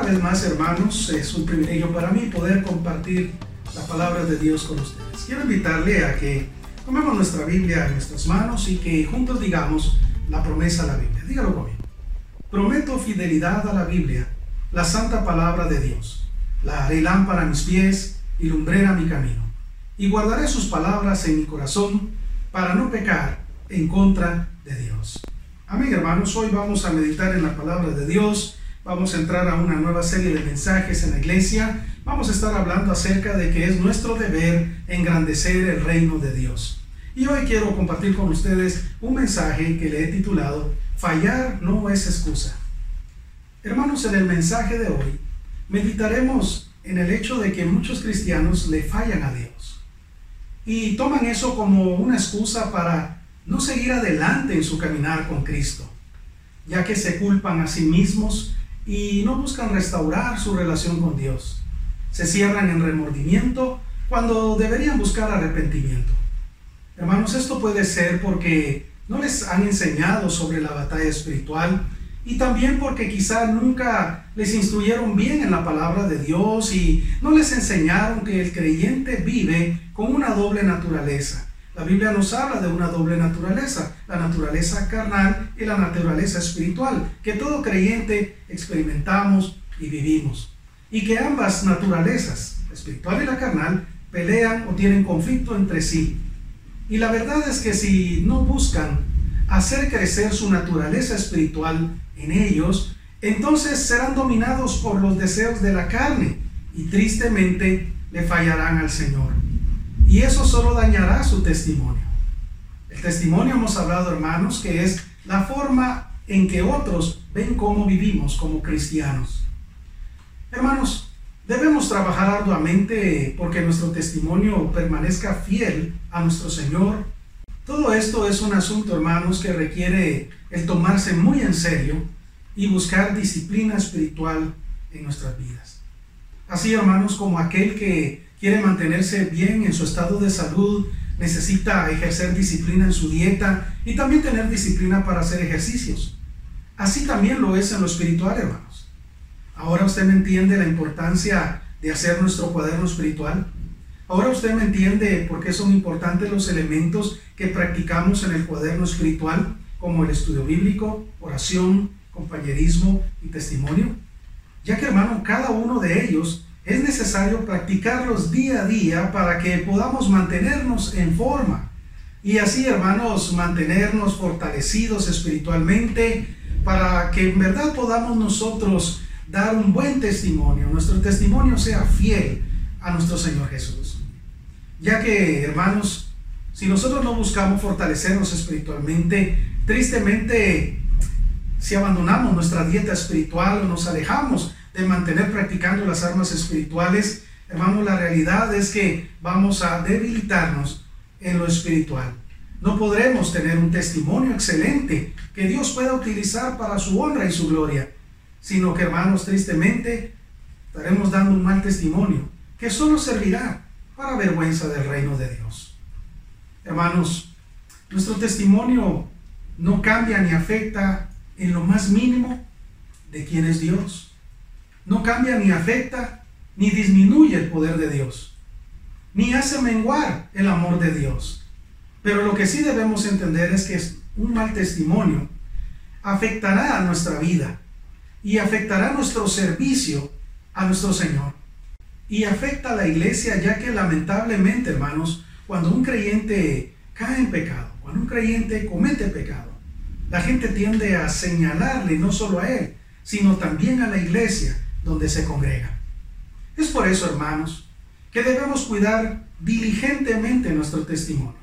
vez más, hermanos, es un privilegio para mí poder compartir la palabra de Dios con ustedes. Quiero invitarle a que tomemos nuestra Biblia en nuestras manos y que juntos digamos la promesa a la Biblia. Dígalo conmigo. Prometo fidelidad a la Biblia, la santa palabra de Dios. La haré lámpara a mis pies y lumbrera a mi camino. Y guardaré sus palabras en mi corazón para no pecar en contra de Dios. Amén, hermanos. Hoy vamos a meditar en la palabra de Dios. Vamos a entrar a una nueva serie de mensajes en la iglesia. Vamos a estar hablando acerca de que es nuestro deber engrandecer el reino de Dios. Y hoy quiero compartir con ustedes un mensaje que le he titulado Fallar no es excusa. Hermanos, en el mensaje de hoy meditaremos en el hecho de que muchos cristianos le fallan a Dios y toman eso como una excusa para no seguir adelante en su caminar con Cristo, ya que se culpan a sí mismos y no buscan restaurar su relación con Dios. Se cierran en remordimiento cuando deberían buscar arrepentimiento. Hermanos, esto puede ser porque no les han enseñado sobre la batalla espiritual y también porque quizá nunca les instruyeron bien en la palabra de Dios y no les enseñaron que el creyente vive con una doble naturaleza. La Biblia nos habla de una doble naturaleza, la naturaleza carnal y la naturaleza espiritual, que todo creyente experimentamos y vivimos. Y que ambas naturalezas, la espiritual y la carnal, pelean o tienen conflicto entre sí. Y la verdad es que si no buscan hacer crecer su naturaleza espiritual en ellos, entonces serán dominados por los deseos de la carne y tristemente le fallarán al Señor. Y eso solo dañará su testimonio. El testimonio, hemos hablado, hermanos, que es la forma en que otros ven cómo vivimos como cristianos. Hermanos, debemos trabajar arduamente porque nuestro testimonio permanezca fiel a nuestro Señor. Todo esto es un asunto, hermanos, que requiere el tomarse muy en serio y buscar disciplina espiritual en nuestras vidas. Así, hermanos, como aquel que quiere mantenerse bien en su estado de salud, necesita ejercer disciplina en su dieta y también tener disciplina para hacer ejercicios. Así también lo es en lo espiritual, hermanos. Ahora usted me entiende la importancia de hacer nuestro cuaderno espiritual. Ahora usted me entiende por qué son importantes los elementos que practicamos en el cuaderno espiritual, como el estudio bíblico, oración, compañerismo y testimonio. Ya que, hermano, cada uno de ellos es necesario practicarlos día a día para que podamos mantenernos en forma. Y así, hermanos, mantenernos fortalecidos espiritualmente para que en verdad podamos nosotros dar un buen testimonio. Nuestro testimonio sea fiel a nuestro Señor Jesús. Ya que, hermanos, si nosotros no buscamos fortalecernos espiritualmente, tristemente, si abandonamos nuestra dieta espiritual o nos alejamos de mantener practicando las armas espirituales, hermanos, la realidad es que vamos a debilitarnos en lo espiritual. No podremos tener un testimonio excelente que Dios pueda utilizar para su honra y su gloria, sino que, hermanos, tristemente estaremos dando un mal testimonio que solo servirá para vergüenza del reino de Dios. Hermanos, nuestro testimonio no cambia ni afecta en lo más mínimo de quién es Dios. No cambia ni afecta ni disminuye el poder de Dios, ni hace menguar el amor de Dios. Pero lo que sí debemos entender es que un mal testimonio afectará a nuestra vida y afectará nuestro servicio a nuestro Señor. Y afecta a la iglesia, ya que lamentablemente, hermanos, cuando un creyente cae en pecado, cuando un creyente comete pecado, la gente tiende a señalarle no solo a él, sino también a la iglesia donde se congrega. Es por eso, hermanos, que debemos cuidar diligentemente nuestro testimonio.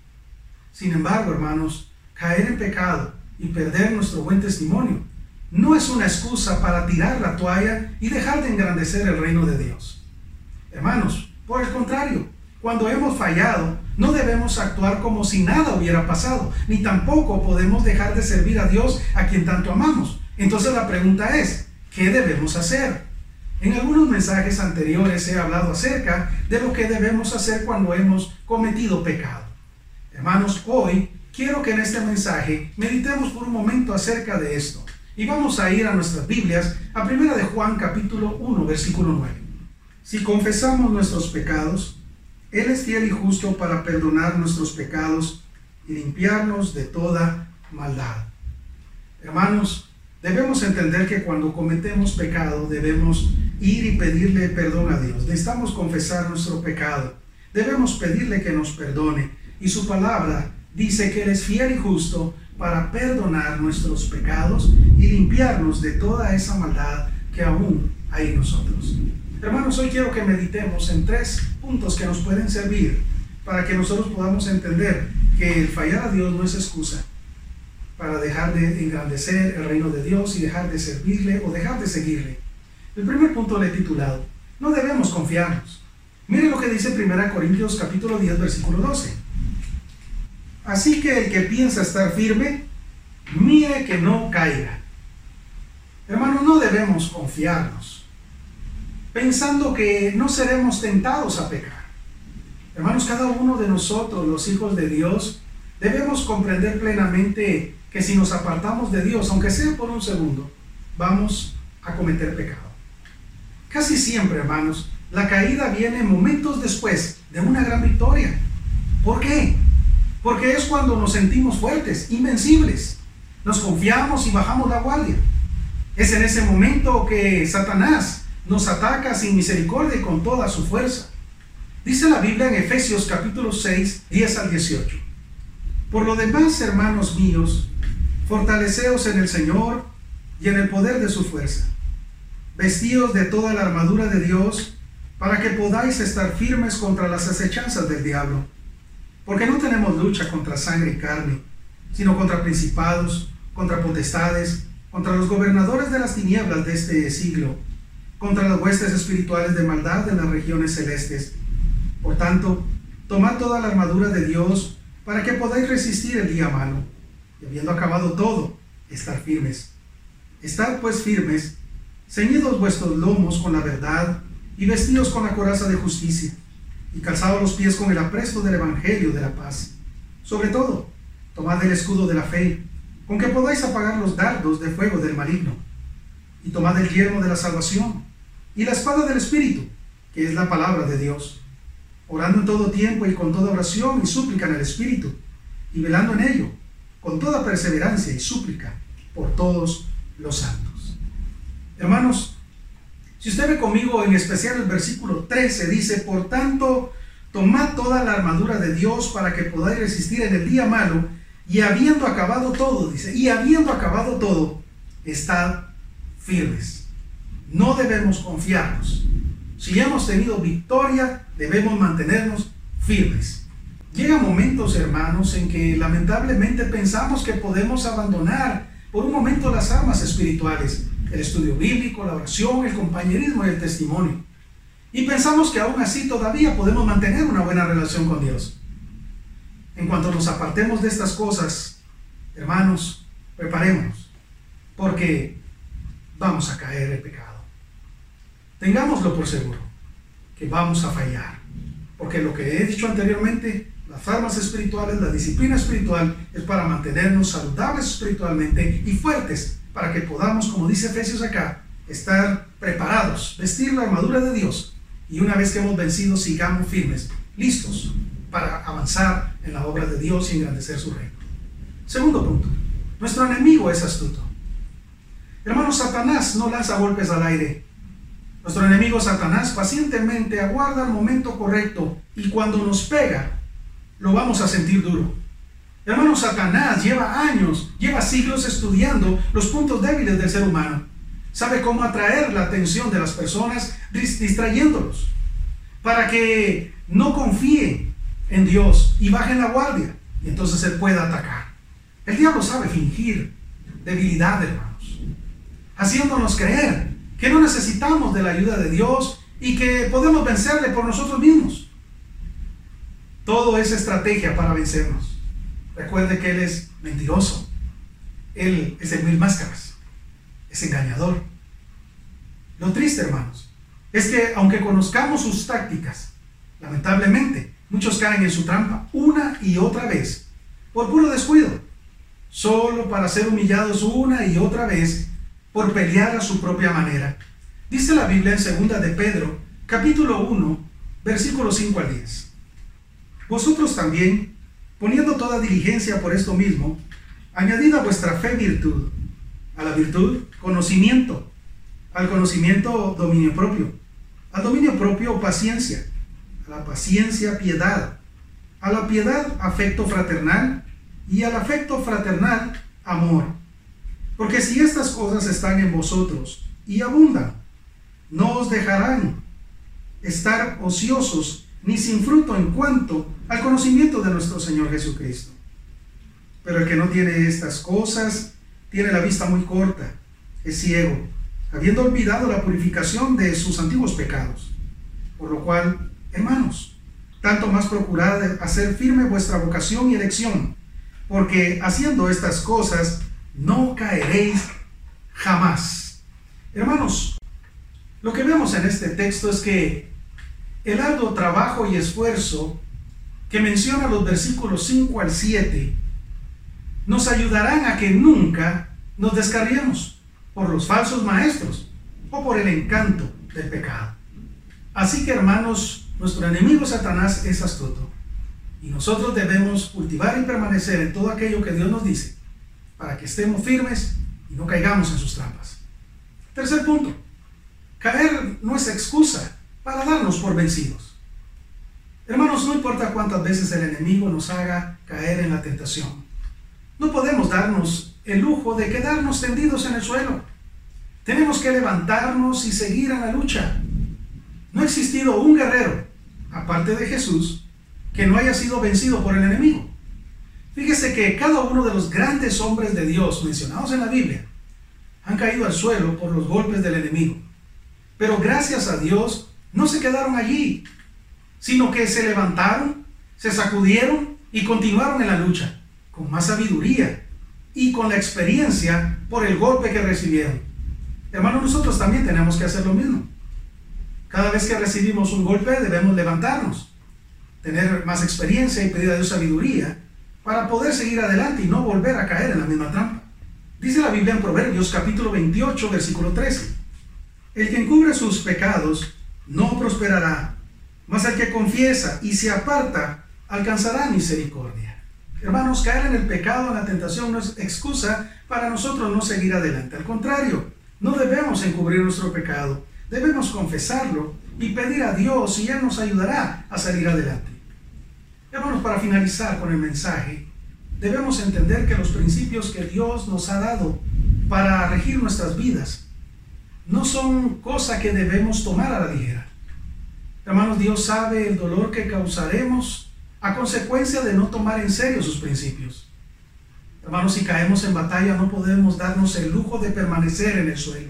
Sin embargo, hermanos, caer en pecado y perder nuestro buen testimonio no es una excusa para tirar la toalla y dejar de engrandecer el reino de Dios. Hermanos, por el contrario, cuando hemos fallado, no debemos actuar como si nada hubiera pasado, ni tampoco podemos dejar de servir a Dios, a quien tanto amamos. Entonces la pregunta es, ¿qué debemos hacer? En algunos mensajes anteriores he hablado acerca de lo que debemos hacer cuando hemos cometido pecado. Hermanos, hoy quiero que en este mensaje meditemos por un momento acerca de esto Y vamos a ir a nuestras Biblias, a 1 de Juan capítulo 1, versículo 9. Si confesamos nuestros pecados, Él es fiel y justo para perdonar nuestros pecados y limpiarnos de toda maldad. Hermanos, debemos entender que cuando cometemos pecado debemos ir y pedirle perdón a Dios. Necesitamos confesar nuestro pecado. Debemos pedirle que nos perdone. Y su palabra dice que Él es fiel y justo para perdonar nuestros pecados y limpiarnos de toda esa maldad que aún hay en nosotros. Hermanos, hoy quiero que meditemos en 3 puntos que nos pueden servir para que nosotros podamos entender que el fallar a Dios no es excusa para dejar de engrandecer el reino de Dios y dejar de servirle o dejar de seguirle. El primer punto le he titulado: no debemos confiarnos. Mire lo que dice 1 Corintios capítulo 10, versículo 12. Así que el que piensa estar firme, mire que no caiga. Hermanos, no debemos confiarnos pensando que no seremos tentados a pecar. Hermanos, cada uno de nosotros, los hijos de Dios, debemos comprender plenamente que si nos apartamos de Dios, aunque sea por un segundo, vamos a cometer pecado. Casi siempre, hermanos, la caída viene momentos después de una gran victoria. ¿Por qué? Porque es cuando nos sentimos fuertes, invencibles. Nos confiamos y bajamos la guardia. Es en ese momento que Satanás nos ataca sin misericordia y con toda su fuerza. Dice la Biblia en Efesios capítulo 6, 10 al 18. Por lo demás, hermanos míos, fortaleceos en el Señor y en el poder de su fuerza. Vestíos de toda la armadura de Dios para que podáis estar firmes contra las acechanzas del diablo. Porque no tenemos lucha contra sangre y carne, sino contra principados, contra potestades, contra los gobernadores de las tinieblas de este siglo, contra las huestes espirituales de maldad en las regiones celestes. Por tanto, tomad toda la armadura de Dios para que podáis resistir el día malo, y habiendo acabado todo, estar firmes. Estad pues firmes, ceñidos vuestros lomos con la verdad, y vestidos con la coraza de justicia, y calzados los pies con el apresto del evangelio de la paz. Sobre todo, tomad el escudo de la fe, con que podáis apagar los dardos de fuego del maligno, y tomad el yelmo de la salvación, y la espada del Espíritu, que es la palabra de Dios, orando en todo tiempo y con toda oración y súplica en el Espíritu, y velando en ello, con toda perseverancia y súplica, por todos los santos. Hermanos, si usted ve conmigo, en especial el versículo 13, dice: por tanto, tomad toda la armadura de Dios para que podáis resistir en el día malo, y habiendo acabado todo, dice, y habiendo acabado todo, estad firmes. No debemos confiarnos. Si hemos tenido victoria, debemos mantenernos firmes. Llegan momentos, hermanos, en que lamentablemente pensamos que podemos abandonar por un momento las armas espirituales, el estudio bíblico, la oración, el compañerismo y el testimonio. Y pensamos que aún así todavía podemos mantener una buena relación con Dios. En cuanto nos apartemos de estas cosas, hermanos, preparémonos, porque vamos a caer en pecado. Tengámoslo por seguro, que vamos a fallar, porque lo que he dicho anteriormente, las armas espirituales, la disciplina espiritual, es para mantenernos saludables espiritualmente y fuertes, para que podamos, como dice Efesios acá, estar preparados, vestir la armadura de Dios, y una vez que hemos vencido, sigamos firmes, listos para avanzar en la obra de Dios y engrandecer su reino. Segundo punto, nuestro enemigo es astuto. Hermanos, Satanás no lanza golpes al aire. Nuestro enemigo Satanás pacientemente aguarda el momento correcto, y cuando nos pega, lo vamos a sentir duro. Hermanos, Satanás lleva años, lleva siglos estudiando los puntos débiles del ser humano. Sabe cómo atraer la atención de las personas distrayéndolos, para que no confíen en Dios y bajen la guardia, y entonces él pueda atacar. El diablo sabe fingir debilidad, hermanos, haciéndonos creer que no necesitamos de la ayuda de Dios y que podemos vencerle por nosotros mismos. Todo es estrategia para vencernos. Recuerde que él es mentiroso. Él es de mil máscaras. Es engañador. Lo triste, hermanos, es que aunque conozcamos sus tácticas, lamentablemente muchos caen en su trampa una y otra vez por puro descuido, solo para ser humillados una y otra vez por pelear a su propia manera. Dice la Biblia en 2 de Pedro, capítulo 1, versículos 5 al 10. Vosotros también, poniendo toda diligencia por esto mismo, añadid a vuestra fe virtud, a la virtud conocimiento, al conocimiento dominio propio, al dominio propio paciencia, a la paciencia piedad, a la piedad afecto fraternal y al afecto fraternal amor. Porque si estas cosas están en vosotros y abundan, no os dejarán estar ociosos ni sin fruto en cuanto al conocimiento de nuestro Señor Jesucristo. Pero el que no tiene estas cosas tiene la vista muy corta, es ciego, habiendo olvidado la purificación de sus antiguos pecados. Por lo cual, hermanos, tanto más procurad hacer firme vuestra vocación y elección, porque haciendo estas cosas no caeréis jamás. Hermanos, lo que vemos en este texto es que el arduo trabajo y esfuerzo que menciona los versículos 5 al 7 nos ayudarán a que nunca nos descarriemos por los falsos maestros o por el encanto del pecado. Así que, hermanos, nuestro enemigo Satanás es astuto y nosotros debemos cultivar y permanecer en todo aquello que Dios nos dice para que estemos firmes y no caigamos en sus trampas. Tercer punto, caer no es excusa para darnos por vencidos. Hermanos, no importa cuántas veces el enemigo nos haga caer en la tentación, no podemos darnos el lujo de quedarnos tendidos en el suelo. Tenemos que levantarnos y seguir en la lucha. No ha existido un guerrero, aparte de Jesús, que no haya sido vencido por el enemigo. Fíjese que cada uno de los grandes hombres de Dios mencionados en la Biblia han caído al suelo por los golpes del enemigo. Pero gracias a Dios no se quedaron allí, sino que se levantaron, se sacudieron y continuaron en la lucha, con más sabiduría y con la experiencia por el golpe que recibieron. Hermanos, nosotros también tenemos que hacer lo mismo. Cada vez que recibimos un golpe debemos levantarnos, tener más experiencia y pedir a Dios sabiduría para poder seguir adelante y no volver a caer en la misma trampa. Dice la Biblia en Proverbios capítulo 28, versículo 13. El que encubre sus pecados no prosperará, mas el que confiesa y se aparta alcanzará misericordia. Hermanos, caer en el pecado, en la tentación, no es excusa para nosotros no seguir adelante. Al contrario, no debemos encubrir nuestro pecado. Debemos confesarlo y pedir a Dios y Él nos ayudará a salir adelante. Hermanos, para finalizar con el mensaje, debemos entender que los principios que Dios nos ha dado para regir nuestras vidas no son cosa que debemos tomar a la ligera. Hermanos, Dios sabe el dolor que causaremos a consecuencia de no tomar en serio sus principios. Hermanos, si caemos en batalla no podemos darnos el lujo de permanecer en el suelo.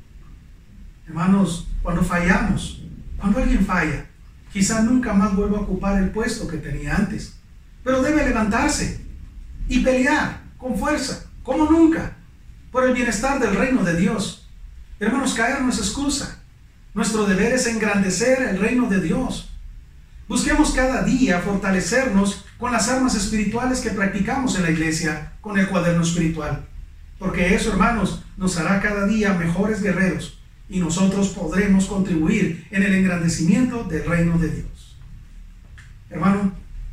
Hermanos, cuando fallamos, cuando alguien falla, quizá nunca más vuelva a ocupar el puesto que tenía antes, pero debe levantarse y pelear con fuerza, como nunca, por el bienestar del reino de Dios. Hermanos, caer no es excusa. Nuestro deber es engrandecer el reino de Dios. Busquemos cada día fortalecernos con las armas espirituales que practicamos en la iglesia, con el cuaderno espiritual, porque eso, hermanos, nos hará cada día mejores guerreros y nosotros podremos contribuir en el engrandecimiento del reino de Dios. Hermano,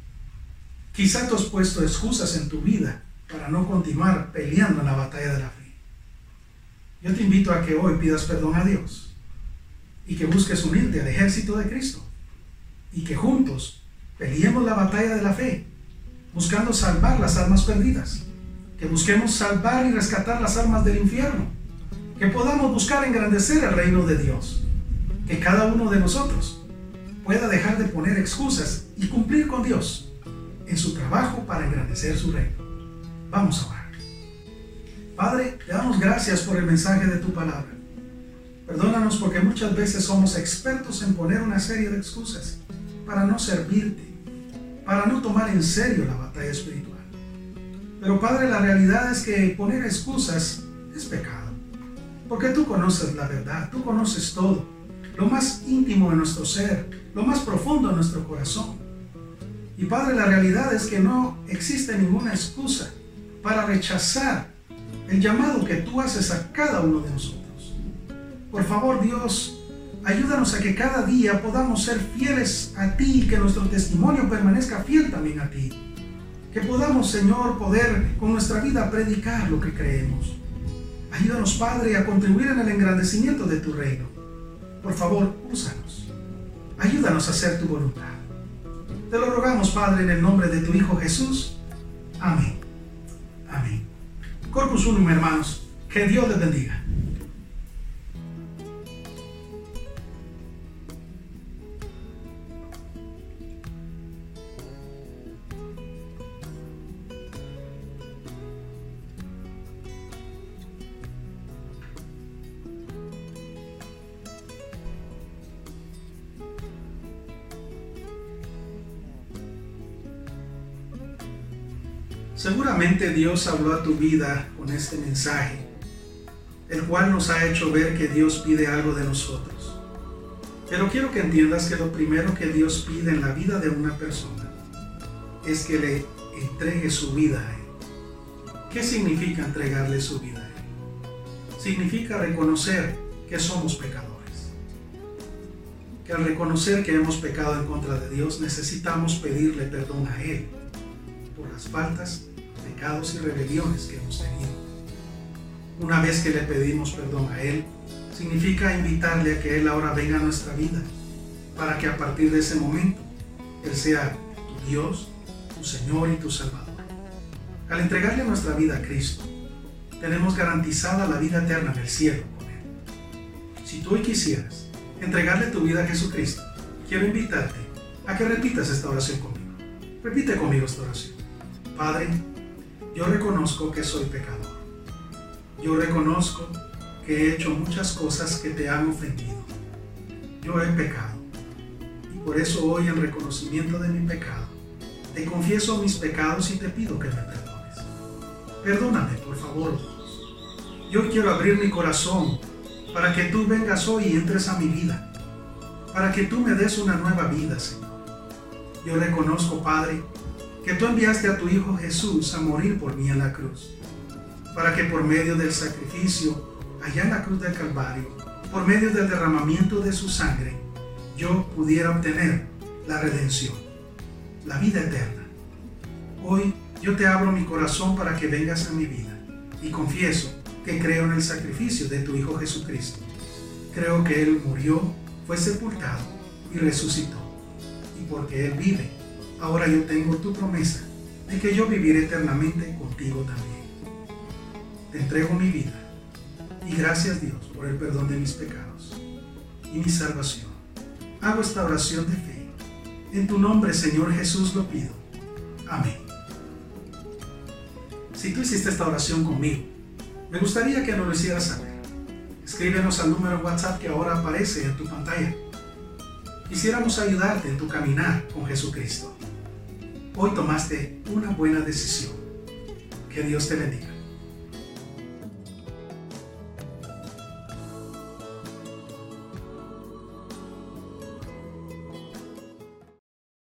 quizá tú has puesto excusas en tu vida para no continuar peleando en la batalla de la fe. Yo te invito a que hoy pidas perdón a Dios y que busques unirte al ejército de Cristo y que juntos peleemos la batalla de la fe, buscando salvar las almas perdidas, que busquemos salvar y rescatar las almas del infierno, que podamos buscar engrandecer el reino de Dios, que cada uno de nosotros pueda dejar de poner excusas y cumplir con Dios en su trabajo para engrandecer su reino. Vamos a orar. Padre, te damos gracias por el mensaje de tu palabra. Perdónanos porque muchas veces somos expertos en poner una serie de excusas para no servirte, para no tomar en serio la batalla espiritual. Pero Padre, la realidad es que poner excusas es pecado, porque tú conoces la verdad, tú conoces todo, lo más íntimo de nuestro ser, lo más profundo de nuestro corazón. Y Padre, la realidad es que no existe ninguna excusa para rechazar el llamado que tú haces a cada uno de nosotros. Por favor, Dios, ayúdanos a que cada día podamos ser fieles a ti, que nuestro testimonio permanezca fiel también a ti. Que podamos, Señor, poder con nuestra vida predicar lo que creemos. Ayúdanos, Padre, a contribuir en el engrandecimiento de tu reino. Por favor, úsanos. Ayúdanos a hacer tu voluntad. Te lo rogamos, Padre, en el nombre de tu Hijo Jesús. Amén. Amén. Corpus Unum, hermanos. Que Dios les bendiga. Seguramente Dios habló a tu vida con este mensaje, el cual nos ha hecho ver que Dios pide algo de nosotros. Pero quiero que entiendas que lo primero que Dios pide en la vida de una persona es que le entregue su vida a Él. ¿Qué significa entregarle su vida a Él? Significa reconocer que somos pecadores. Que al reconocer que hemos pecado en contra de Dios, necesitamos pedirle perdón a Él por las faltas, pecados y rebeliones que hemos tenido. Una vez que le pedimos perdón a Él, significa invitarle a que Él ahora venga a nuestra vida, para que a partir de ese momento Él sea tu Dios, tu Señor y tu Salvador. Al entregarle nuestra vida a Cristo, tenemos garantizada la vida eterna en el cielo con Él. Si tú hoy quisieras entregarle tu vida a Jesucristo, quiero invitarte a que repitas esta oración conmigo. Repite conmigo esta oración. Padre, yo reconozco que soy pecador. Yo reconozco que he hecho muchas cosas que te han ofendido. Yo he pecado. Y por eso hoy, en reconocimiento de mi pecado, te confieso mis pecados y te pido que me perdones. Perdóname, por favor. Yo quiero abrir mi corazón para que tú vengas hoy y entres a mi vida, para que tú me des una nueva vida, Señor. Yo reconozco, Padre, que tú enviaste a tu Hijo Jesús a morir por mí en la cruz, para que por medio del sacrificio allá en la cruz del Calvario, por medio del derramamiento de su sangre, yo pudiera obtener la redención, la vida eterna. Hoy yo te abro mi corazón para que vengas a mi vida y confieso que creo en el sacrificio de tu Hijo Jesucristo. Creo que Él murió, fue sepultado y resucitó. Y porque Él vive, ahora yo tengo tu promesa de que yo viviré eternamente contigo también. Te entrego mi vida y gracias, Dios, por el perdón de mis pecados y mi salvación. Hago esta oración de fe. En tu nombre, Señor Jesús, lo pido. Amén. Si tú hiciste esta oración conmigo, me gustaría que nos lo hicieras saber. Escríbenos al número WhatsApp que ahora aparece en tu pantalla. Quisiéramos ayudarte en tu caminar con Jesucristo. Hoy tomaste una buena decisión. Que Dios te bendiga.